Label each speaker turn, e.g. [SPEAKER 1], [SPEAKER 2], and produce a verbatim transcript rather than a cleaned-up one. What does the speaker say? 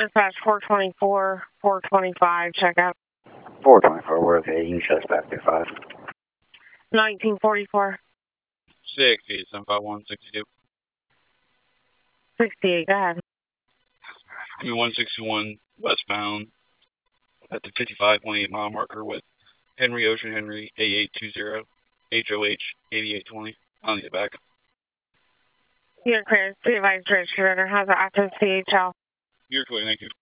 [SPEAKER 1] Dispatch four twenty-four, four twenty-five, check out.
[SPEAKER 2] four twenty-four, we're okay. You can suspect through five.
[SPEAKER 1] nineteen forty-four.
[SPEAKER 3] sixty, seven five one, sixty-two.
[SPEAKER 1] sixty-eight, go ahead.
[SPEAKER 3] Give me one sixty-one westbound at the fifty-five point eight mile marker with Henry Ocean Henry A eight two zero H O H eighty-eight twenty. I'll need it back.
[SPEAKER 1] You're clear. Be advised, registered owner has an active C H L.
[SPEAKER 3] You're clear, thank you.